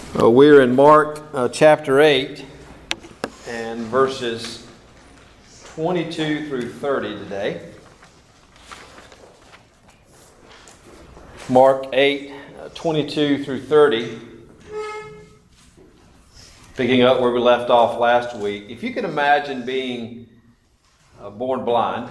We're in Mark chapter 8 and verses 22 through 30 today. Mark 8, 22 through 30. Picking up where we left off last week. If you can imagine being born blind,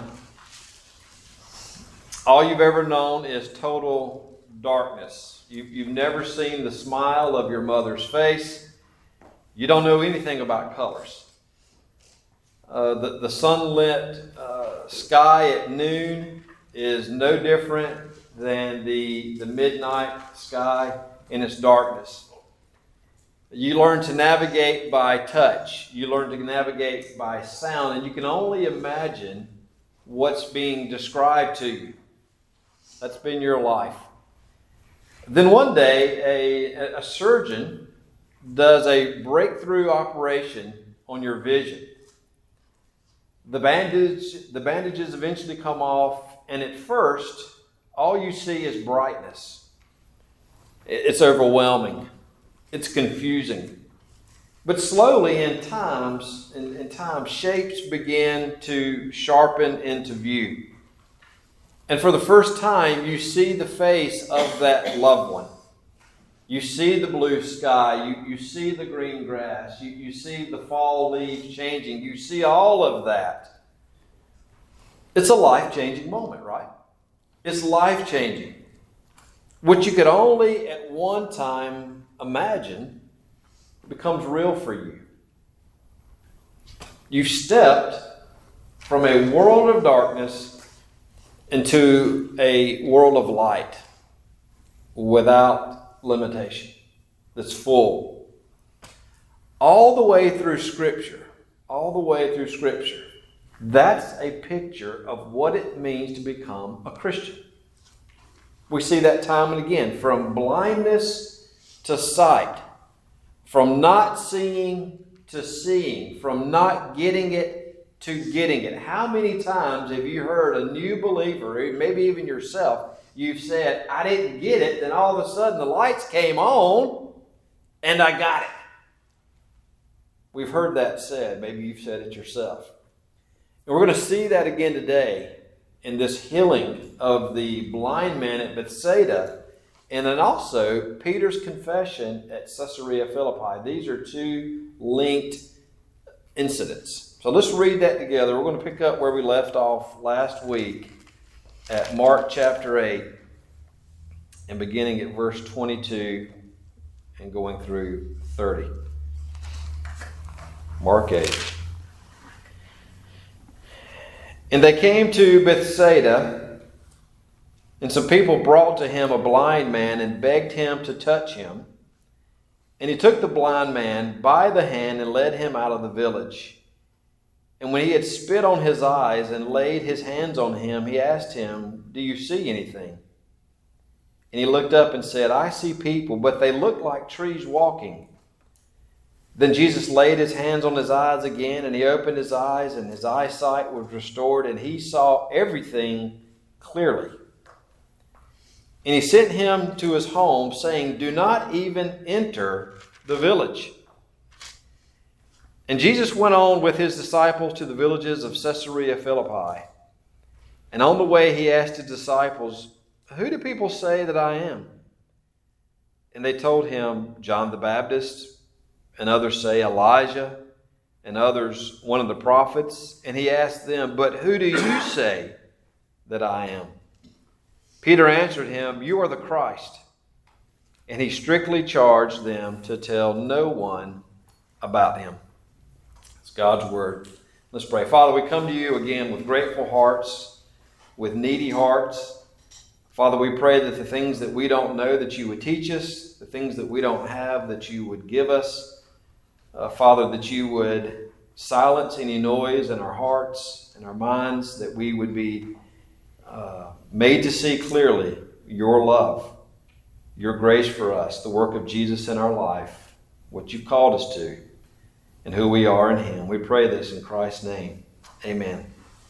all you've ever known is total darkness. You've never seen the smile of your mother's face. You don't know anything about colors. The sunlit sky at noon is no different than the midnight sky in its darkness. You learn to navigate by touch. You learn to navigate by sound, and you can only imagine what's being described to you. That's been your life. Then one day, a surgeon does a breakthrough operation on your vision. The bandages eventually come off, and at first, all you see is brightness. It's overwhelming. It's confusing. But slowly, in time, shapes begin to sharpen into view. And for the first time, you see the face of that loved one. You see the blue sky. You see the green grass. You see the fall leaves changing. You see all of that. It's a life-changing moment, right? It's life-changing. What you could only at one time imagine becomes real for you. You've stepped from a world of darkness into a world of light without limitation, that's full. All the way through Scripture, that's a picture of what it means to become a Christian. We see that time and again, from blindness to sight, from not seeing to seeing, from not getting it to getting it. How many times have you heard a new believer, or maybe even yourself, you've said, I didn't get it, then all of a sudden the lights came on and I got it. We've heard that said. Maybe you've said it yourself. And we're going to see that again today in this healing of the blind man at Bethsaida, and then also Peter's confession at Caesarea Philippi. These are two linked incidents. So let's read that together. We're going to pick up where we left off last week at Mark chapter 8 and beginning at verse 22 and going through 30. Mark 8. And they came to Bethsaida, and some people brought to him a blind man and begged him to touch him. And he took the blind man by the hand and led him out of the village. And when he had spit on his eyes and laid his hands on him, he asked him, Do you see anything? And he looked up and said, I see people, but they look like trees walking. Then Jesus laid his hands on his eyes again, and he opened his eyes, and his eyesight was restored, and he saw everything clearly. And he sent him to his home, saying, Do not even enter the village. And Jesus went on with his disciples to the villages of Caesarea Philippi. And on the way he asked his disciples, Who do people say that I am? And they told him, John the Baptist, and others say Elijah, and others one of the prophets. And he asked them, But who do you say that I am? Peter answered him, You are the Christ. And he strictly charged them to tell no one about him. It's God's word. Let's pray. Father, we come to you again with grateful hearts, with needy hearts. Father, we pray that the things that we don't know, that you would teach us, the things that we don't have, that you would give us. Father, that you would silence any noise in our hearts and our minds, that we would be made to see clearly your love, your grace for us, the work of Jesus in our life, what you've called us to, and who we are in him. We pray this in Christ's name. Amen.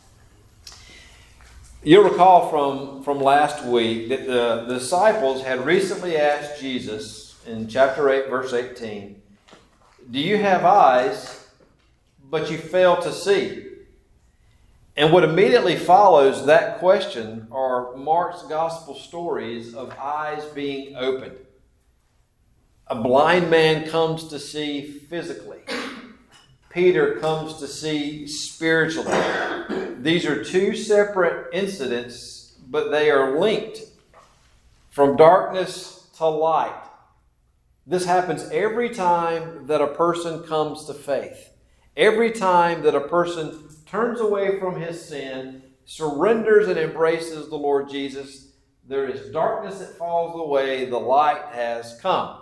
You'll recall from last week that the disciples had recently asked Jesus in chapter 8, verse 18, do you have eyes, but you fail to see? And what immediately follows that question are Mark's gospel stories of eyes being opened. A blind man comes to see physically. Peter comes to see spiritually. These are two separate incidents, but they are linked from darkness to light. This happens every time that a person comes to faith. Every time that a person turns away from his sin, surrenders and embraces the Lord Jesus, there is darkness that falls away, the light has come.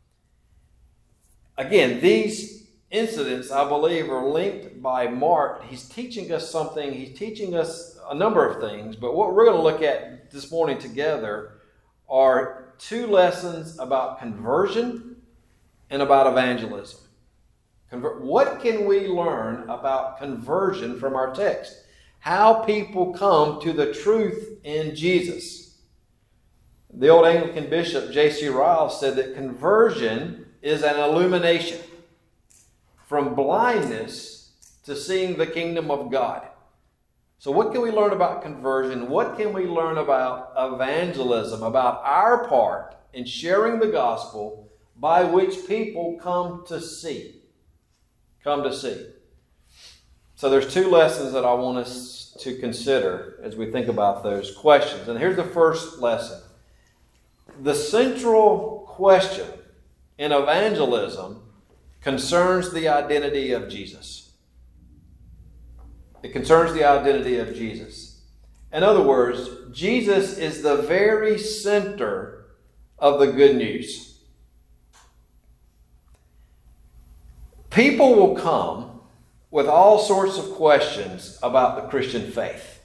Again, these incidents, I believe, are linked by Mark. He's teaching us something. He's teaching us a number of things, but what we're going to look at this morning together are two lessons about conversion and about evangelism. What can we learn about conversion from our text? How people come to the truth in Jesus. The old Anglican bishop J.C. Ryle said that conversion is an illumination from blindness to seeing the kingdom of God. So what can we learn about conversion? What can we learn about evangelism, about our part in sharing the gospel by which people come to see? Come to see. So there's two lessons that I want us to consider as we think about those questions. And here's the first lesson. The central question in evangelism concerns the identity of Jesus. It concerns the identity of Jesus. In other words, Jesus is the very center of the good news. People will come with all sorts of questions about the Christian faith.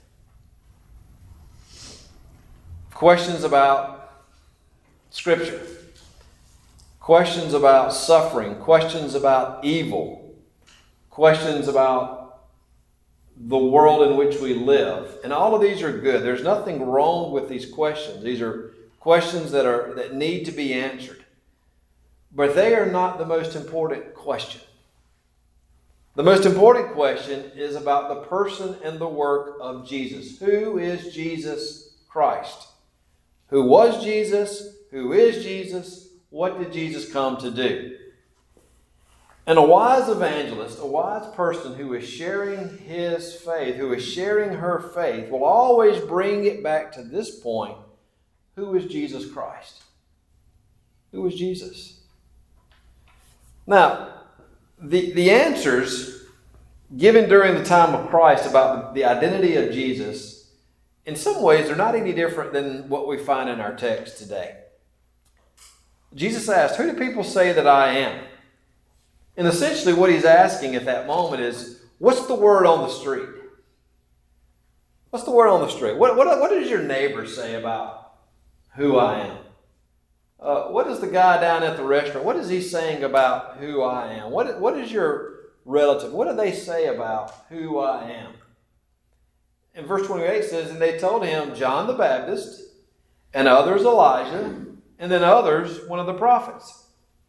Questions about Scripture. Questions about suffering. Questions about evil. Questions about the world in which we live. And all of these are good. There's nothing wrong with these questions. These are questions that need to be answered. But they are not the most important question. The most important question is about the person and the work of Jesus. Who is Jesus Christ? Who was Jesus? Who is Jesus? What did Jesus come to do? And a wise evangelist, a wise person who is sharing his faith, who is sharing her faith, will always bring it back to this point. Who is Jesus Christ? Who is Jesus? Now, the answers given during the time of Christ about the identity of Jesus, in some ways, are not any different than what we find in our text today. Jesus asked, "Who do people say that I am?" And essentially what he's asking at that moment is, what's the word on the street? What's the word on the street? What does your neighbor say about who I am? What is the guy down at the restaurant? What is he saying about who I am? What is your relative? What do they say about who I am? And verse 28 says, "And they told him, John the Baptist, and others Elijah, and then others one of the prophets."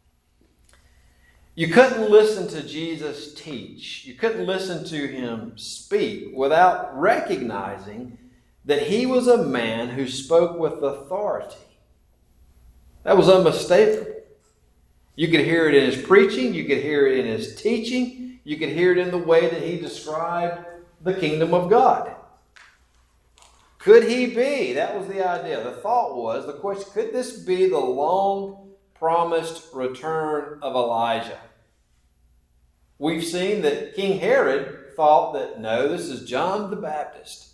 You couldn't listen to Jesus teach. You couldn't listen to him speak without recognizing that he was a man who spoke with authority. That was unmistakable. You could hear it in his preaching. You could hear it in his teaching. You could hear it in the way that he described the kingdom of God. Could he be? That was the idea. The thought was, the question, could this be the long-promised return of Elijah? We've seen that King Herod thought that, no, this is John the Baptist.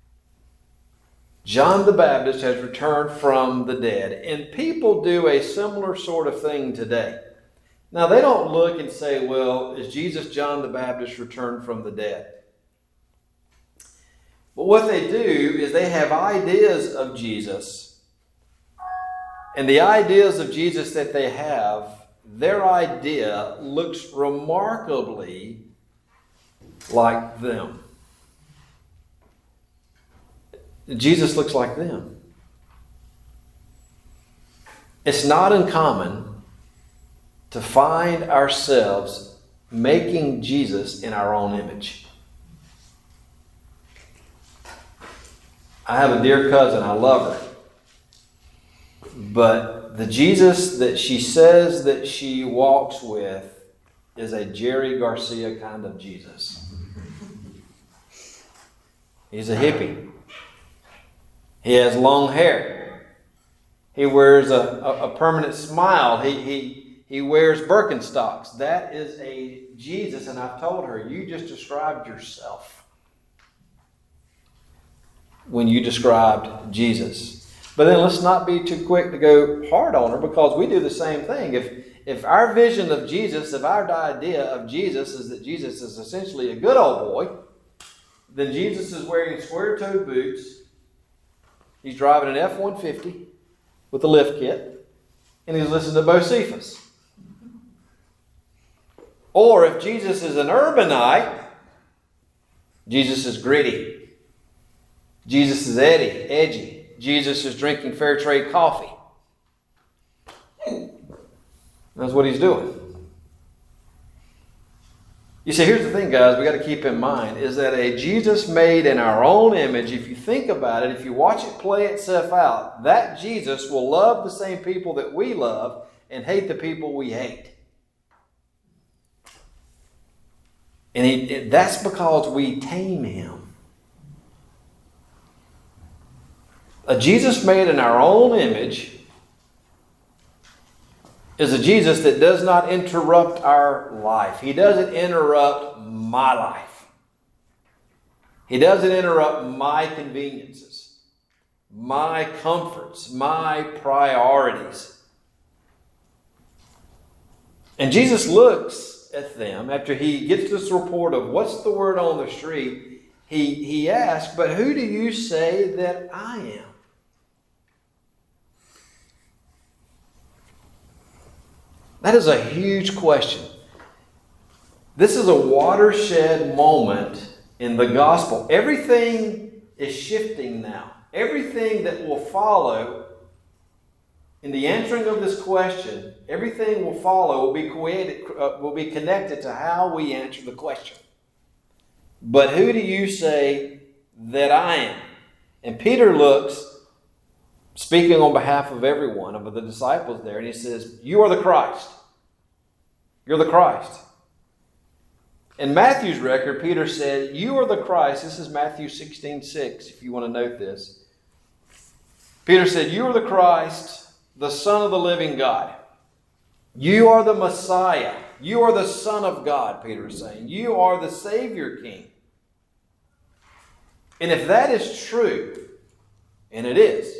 John the Baptist has returned from the dead. And people do a similar sort of thing today. Now, they don't look and say, well, is Jesus John the Baptist returned from the dead? But what they do is they have ideas of Jesus. And the ideas of Jesus that they have, their idea looks remarkably like them. Jesus looks like them. It's not uncommon to find ourselves making Jesus in our own image. I have a dear cousin. I love her. But the Jesus that she says that she walks with is a Jerry Garcia kind of Jesus. He's a hippie. He has long hair. He wears a permanent smile. He wears Birkenstocks. That is a Jesus, and I've told her, you just described yourself when you described Jesus. But then let's not be too quick to go hard on her, because we do the same thing. If our vision of Jesus, if our idea of Jesus is that Jesus is essentially a good old boy, then Jesus is wearing square-toed boots. He's driving an F-150 with a lift kit, and he's listening to Bocephus. Or if Jesus is an urbanite, Jesus is gritty. Jesus is edgy. Jesus is drinking fair trade coffee. That's what he's doing. You see, here's the thing, guys, we got to keep in mind, is that a Jesus made in our own image, if you think about it, if you watch it play itself out, that Jesus will love the same people that we love and hate the people we hate. And that's because we tame him. A Jesus made in our own image is a Jesus that does not interrupt our life. He doesn't interrupt my life. He doesn't interrupt my conveniences, my comforts, my priorities. And Jesus looks at them after he gets this report of what's the word on the street. He asks, but who do you say that I am? That is a huge question. This is a watershed moment in the gospel. Everything is shifting now. Everything that will follow in the answering of this question, everything will follow will be connected to how we answer the question. But who do you say that I am? And Peter looks, speaking on behalf of everyone, of the disciples there, and he says, you are the Christ. You're the Christ. In Matthew's record, Peter said, you are the Christ. This is Matthew 16:6, if you want to note this. Peter said, you are the Christ, the Son of the living God. You are the Messiah. You are the Son of God, Peter is saying. You are the Savior King. And if that is true, and it is,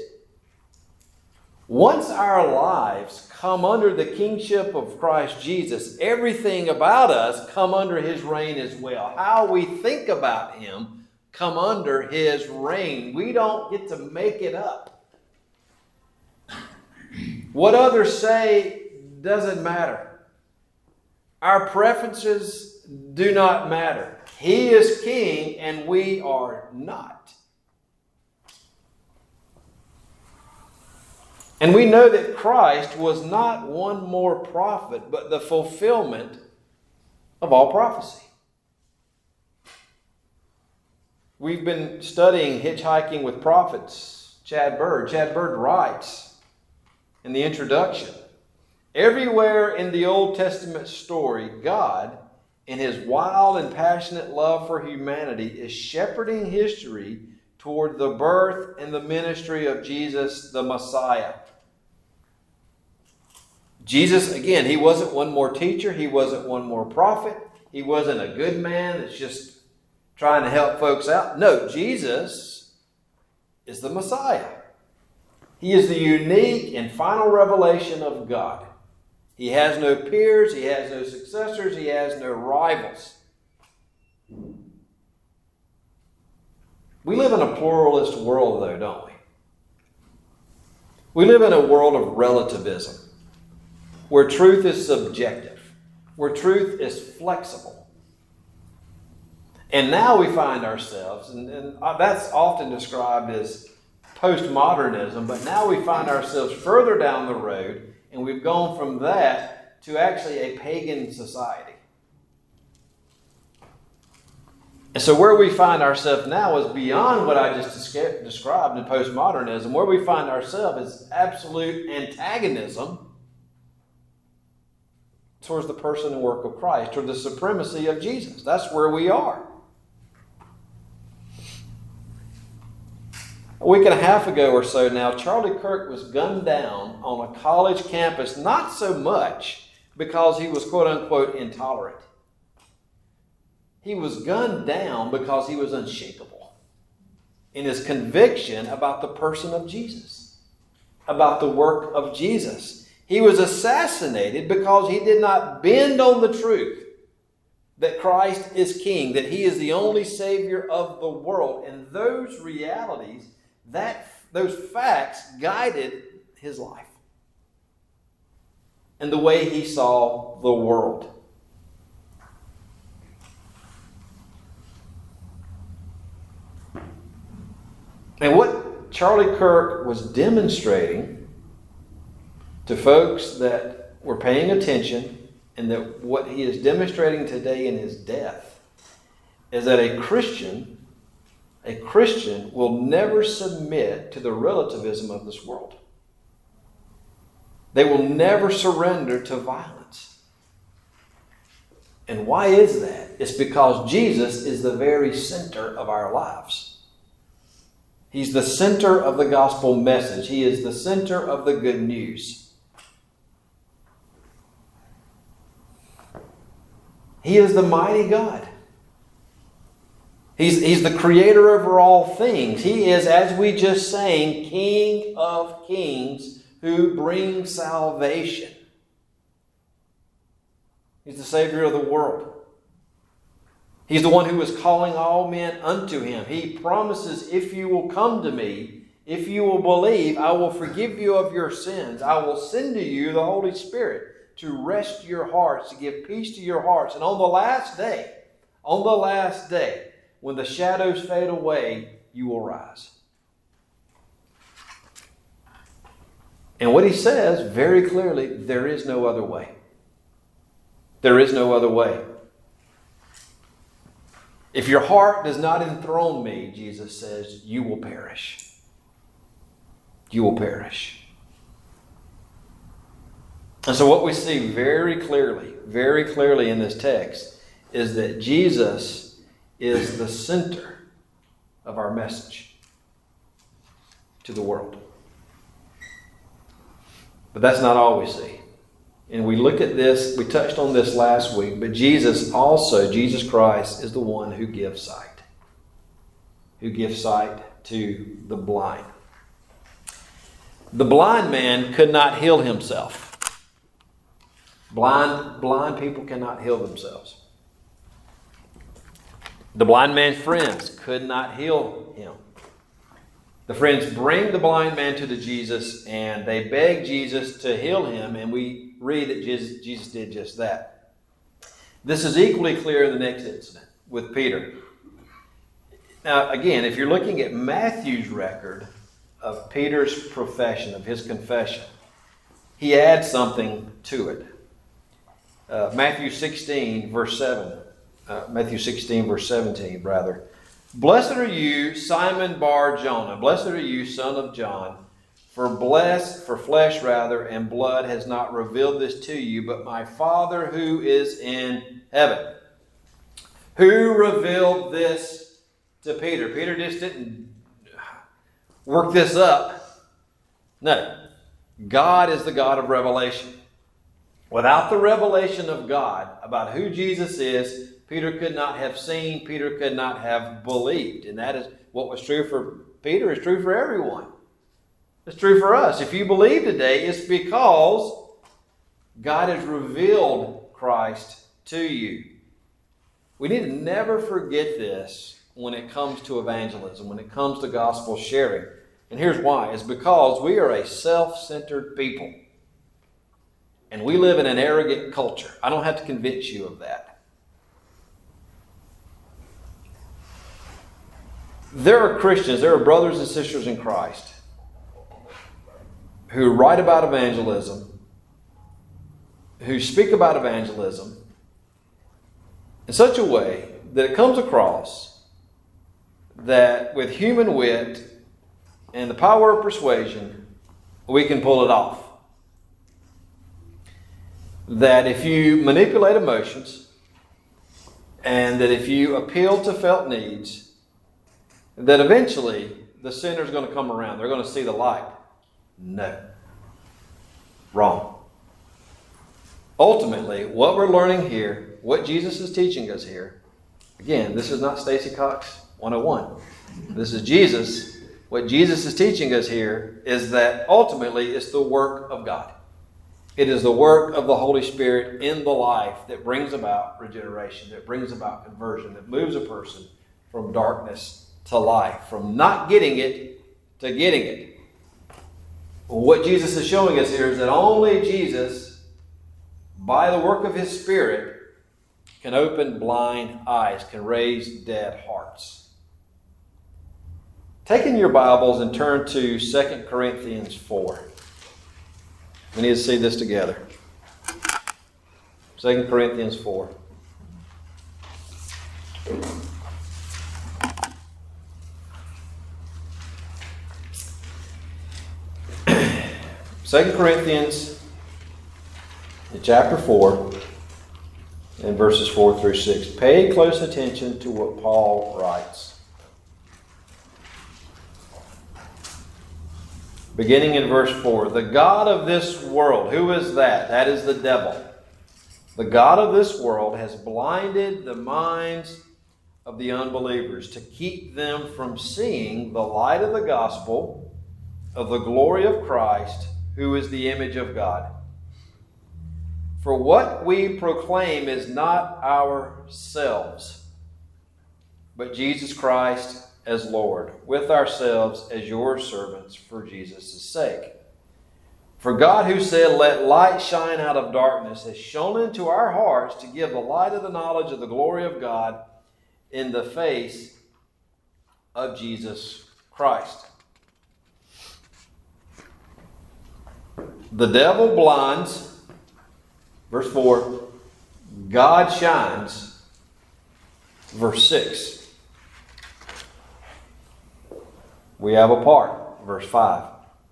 once our lives come under the kingship of Christ Jesus, everything about us come under his reign as well. How we think about him come under his reign. We don't get to make it up. What others say doesn't matter. Our preferences do not matter. He is king and we are not. And we know that Christ was not one more prophet, but the fulfillment of all prophecy. We've been studying Hitchhiking with Prophets, Chad Bird. Chad Bird writes in the introduction, everywhere in the Old Testament story, God, in his wild and passionate love for humanity, is shepherding history toward the birth and the ministry of Jesus, the Messiah. Jesus, again, he wasn't one more teacher. He wasn't one more prophet. He wasn't a good man that's just trying to help folks out. No, Jesus is the Messiah. He is the unique and final revelation of God. He has no peers. He has no successors. He has no rivals. We live in a pluralist world, though, don't we? We live in a world of relativism, where truth is subjective, where truth is flexible. And now we find ourselves, and that's often described as postmodernism, but now we find ourselves further down the road, and we've gone from that to actually a pagan society. And so where we find ourselves now is beyond what I just described in postmodernism. Where we find ourselves is absolute antagonism towards the person and work of Christ, toward the supremacy of Jesus. That's where we are. A week and a half ago or so now, Charlie Kirk was gunned down on a college campus, not so much because he was quote-unquote intolerant. He was gunned down because he was unshakable in his conviction about the person of Jesus, about the work of Jesus. He was assassinated because he did not bend on the truth that Christ is King, that He is the only Savior of the world. And those realities, those facts guided his life and the way he saw the world. And what Charlie Kirk was demonstrating to folks that were paying attention, and that what he is demonstrating today in his death, is that a Christian will never submit to the relativism of this world. They will never surrender to violence. And why is that? It's because Jesus is the very center of our lives. He's the center of the gospel message. He is the center of the good news. He is the mighty God. He's the creator over all things. He is, as we just sang, King of kings who brings salvation. He's the Savior of the world. He's the one who is calling all men unto Him. He promises, if you will come to me, if you will believe, I will forgive you of your sins. I will send to you the Holy Spirit to rest your hearts, to give peace to your hearts. And on the last day, when the shadows fade away, you will rise. And what he says very clearly, there is no other way. There is no other way. If your heart does not enthrone me, Jesus says, you will perish. You will perish. And so what we see very clearly in this text is that Jesus is the center of our message to the world. But that's not all we see. And we look at this, we touched on this last week, but Jesus Christ is the one who gives sight. Who gives sight to the blind. The blind man could not heal himself. Blind people cannot heal themselves. The blind man's friends could not heal him. The friends bring the blind man to Jesus, and they beg Jesus to heal him, and we read that Jesus did just that. This is equally clear in the next incident with Peter. Now, again, if you're looking at Matthew's record of Peter's profession, of his confession, he adds something to it. Matthew 16, verse 17, rather. Blessed are you, Simon Bar-Jonah. Blessed are you, son of John. For flesh and blood has not revealed this to you, but my Father who is in heaven. Who revealed this to Peter? Peter just didn't work this up. No. God is the God of revelation. Without the revelation of God about who Jesus is, Peter could not have seen, Peter could not have believed. And that is what was true for Peter, is true for everyone. It's true for us. If you believe today, it's because God has revealed Christ to you. We need to never forget this when it comes to evangelism, when it comes to gospel sharing. And here's why. It's because we are a self-centered people. And we live in an arrogant culture. I don't have to convince you of that. There are Christians, there are brothers and sisters in Christ who write about evangelism, who speak about evangelism in such a way that it comes across that with human wit and the power of persuasion, we can pull it off. That if you manipulate emotions and that if you appeal to felt needs, that eventually the sinner's going to come around. They're going to see the light. No. Wrong. Ultimately, what we're learning here, what Jesus is teaching us here, again, this is not Stacy Cox 101. This is Jesus. What Jesus is teaching us here is that ultimately it's the work of God. It is the work of the Holy Spirit in the life that brings about regeneration, that brings about conversion, that moves a person from darkness to life, from not getting it to getting it. What Jesus is showing us here is that only Jesus, by the work of His Spirit, can open blind eyes, can raise dead hearts. Take in your Bibles and turn to 2 Corinthians 4. We need to see this together. 2 Corinthians 4. Second Corinthians chapter 4 and verses 4 through 6. Pay close attention to what Paul writes. Beginning in verse 4. The God of this world, who is that? That is the devil. The God of this world has blinded the minds of the unbelievers to keep them from seeing the light of the gospel of the glory of Christ, who is the image of God. For what we proclaim is not ourselves, but Jesus Christ as Lord, with ourselves as your servants for Jesus' sake. For God, who said, "Let light shine out of darkness," has shone into our hearts to give the light of the knowledge of the glory of God in the face of Jesus Christ. The devil blinds, verse 4. God shines, verse 6. We have a part, verse 5.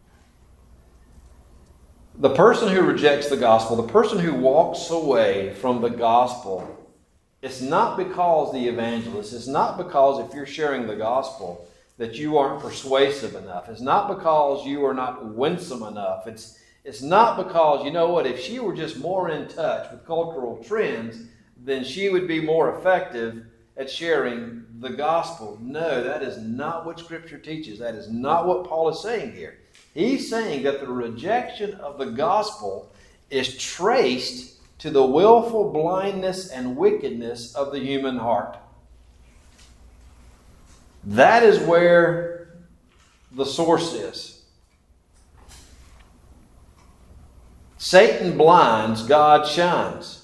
The person who rejects the gospel, the person who walks away from the gospel, it's not because the evangelist, it's not because if you're sharing the gospel that you aren't persuasive enough. It's not because you are not winsome enough. It's not because, you know what, if she were just more in touch with cultural trends, then she would be more effective at sharing the gospel. No, that is not what Scripture teaches. That is not what Paul is saying here. He's saying that the rejection of the gospel is traced to the willful blindness and wickedness of the human heart. That is where the source is. Satan blinds, God shines.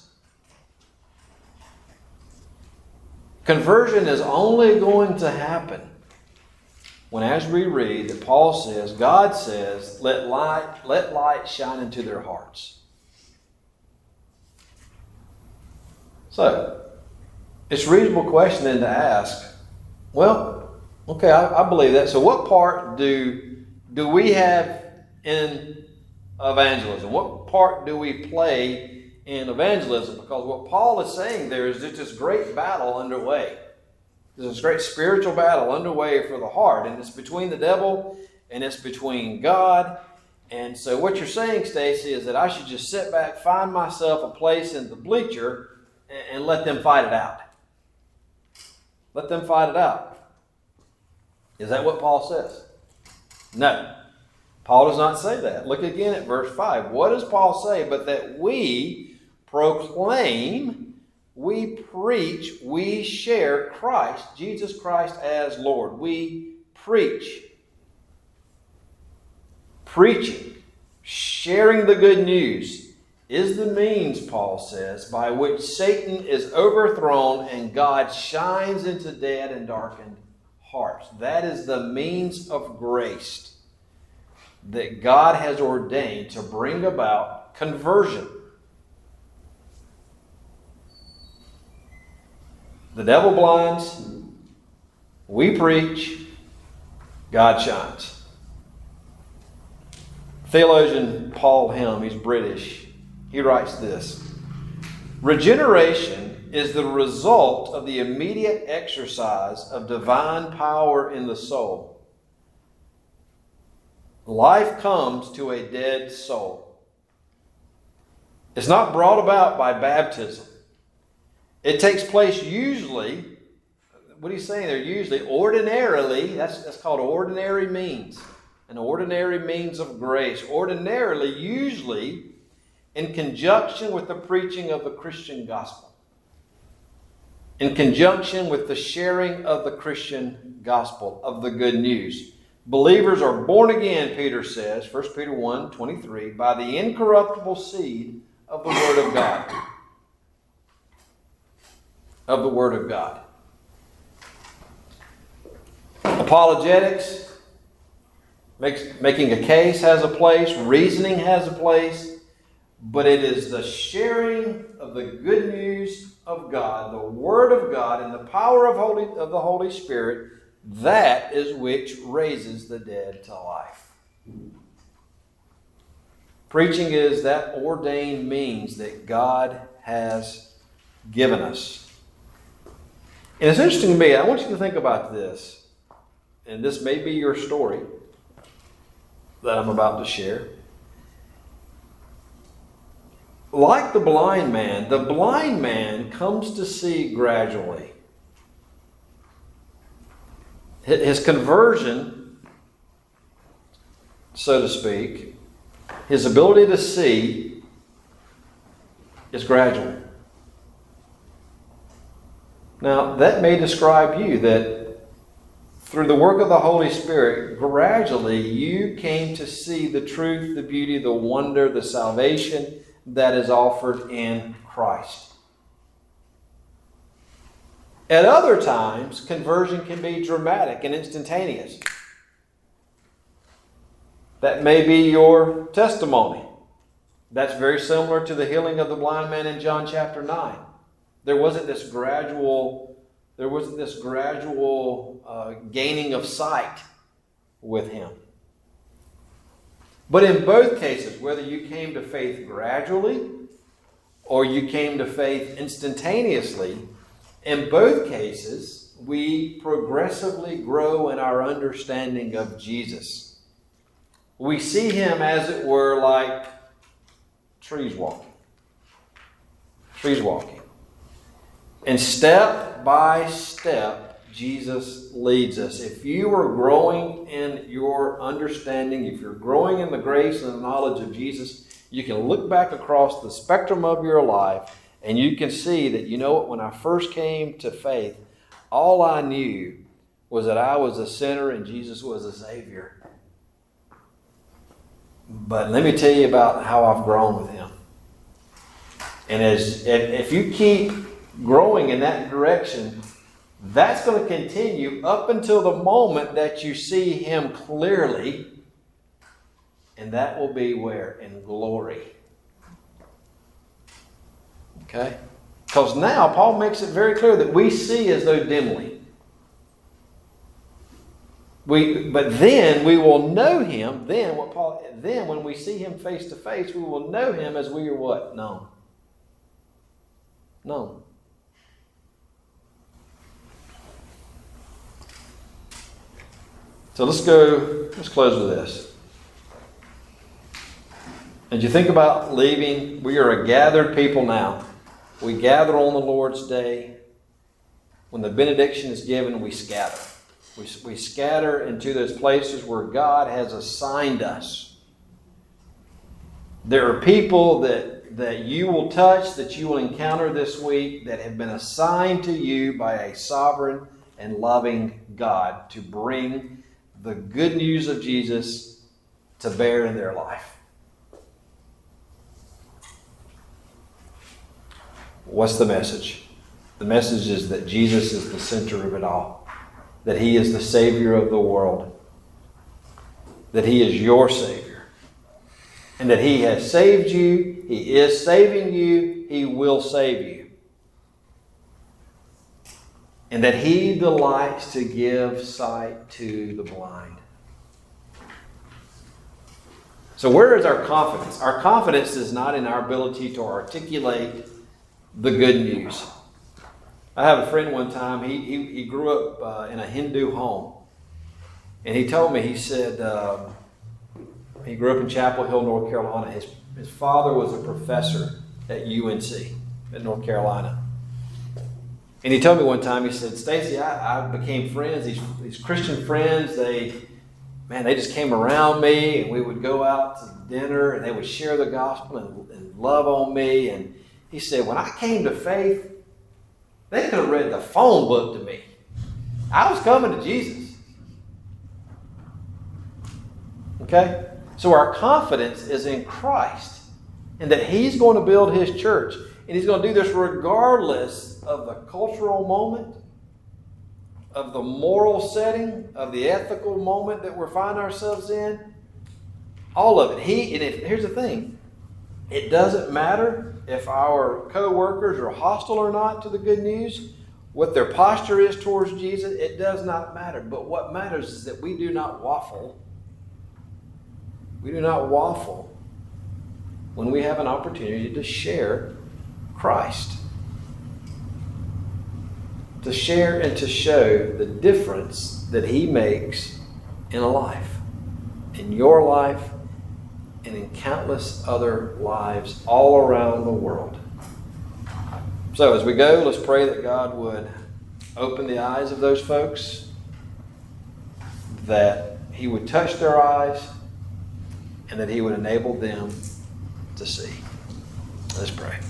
Conversion is only going to happen when, as we read, that Paul says, God says, let light shine into their hearts. So, it's a reasonable question then to ask, well, okay, I believe that. So what part do we have in evangelism? What part do we play in evangelism? Because what Paul is saying there is that this great battle underway. There's this great spiritual battle underway for the heart, and it's between the devil and it's between God. And so what you're saying, Stacy, is that I should just sit back, find myself a place in the bleacher, and let them fight it out. Let them fight it out. Is that what Paul says? No. Paul does not say that. Look again at verse 5. What does Paul say? But that we proclaim, we preach, we share Christ, Jesus Christ as Lord. We preach. Preaching, sharing the good news, is the means, Paul says, by which Satan is overthrown and God shines into dead and darkened hearts. That is the means of grace that God has ordained to bring about conversion. The devil blinds, we preach, God shines. Theologian Paul Helm, he's British, he writes this: regeneration is the result of the immediate exercise of divine power in the soul. Life comes to a dead soul. It's not brought about by baptism. It takes place usually, what he's saying there, usually, ordinarily, that's called ordinary means. An ordinary means of grace. Ordinarily, usually, in conjunction with the preaching of the Christian gospel. In conjunction with the sharing of the Christian gospel, of the good news. Believers are born again, Peter says, 1 Peter 1:23, by the incorruptible seed of the Word of God. Of the Word of God. Apologetics, making a case has a place, reasoning has a place, but it is the sharing of the good news of God, the Word of God, and the power of the Holy Spirit, that is which raises the dead to life. Preaching is that ordained means that God has given us. And it's interesting to me, I want you to think about this, and this may be your story that I'm about to share. Like the blind man comes to see gradually. His conversion, so to speak, his ability to see is gradual. Now, that may describe you, that through the work of the Holy Spirit, gradually you came to see the truth, the beauty, the wonder, the salvation that is offered in Christ. At other times, conversion can be dramatic and instantaneous. That may be your testimony. That's very similar to the healing of the blind man in John chapter 9. There wasn't this gradual gaining of sight with him. But in both cases, whether you came to faith gradually or you came to faith instantaneously, in both cases, we progressively grow in our understanding of Jesus. We see him, as it were, like trees walking. Trees walking. And step by step, Jesus leads us. If you are growing in your understanding, if you're growing in the grace and the knowledge of Jesus, you can look back across the spectrum of your life and you can see that, you know what, when I first came to faith, all I knew was that I was a sinner and Jesus was a Savior. But let me tell you about how I've grown with him. And if you keep growing in that direction, that's going to continue up until the moment that you see him clearly. And that will be where? In glory. Okay? Because now Paul makes it very clear that we see as though dimly. But then we will know him. Then when we see him face to face, we will know him as we are what? Known. Known. So let's close with this. As you think about leaving, we are a gathered people now. We gather on the Lord's Day. When the benediction is given, we scatter. We scatter into those places where God has assigned us. There are people that you will touch, that you will encounter this week, that have been assigned to you by a sovereign and loving God to bring the good news of Jesus to bear in their life. What's the message? The message is that Jesus is the center of it all. That he is the Savior of the world. That he is your Savior. And that he has saved you. He is saving you. He will save you. and that he delights to give sight to the blind. So where is our confidence? Our confidence is not in our ability to articulate the good news. I have a friend one time, he grew up in a Hindu home. And he told me, he said, he grew up in Chapel Hill, North Carolina. His father was a professor at UNC in North Carolina. And he told me one time, he said, Stacy, I became friends, these Christian friends, they just came around me, and we would go out to dinner, and they would share the gospel and love on me. And he said, when I came to faith, they could have read the phone book to me. I was coming to Jesus. Okay? So our confidence is in Christ, and that he's going to build his church. And he's going to do this regardless of the cultural moment, of the moral setting, of the ethical moment that we're finding ourselves in. All of it. Here's the thing. It doesn't matter if our co-workers are hostile or not to the good news, what their posture is towards Jesus. It does not matter. But what matters is that we do not waffle. We do not waffle when we have an opportunity to share Christ. To share and to show the difference that he makes in a life. In your life and in countless other lives all around the world. So as we go, let's pray that God would open the eyes of those folks, that he would touch their eyes, and that he would enable them to see. Let's pray.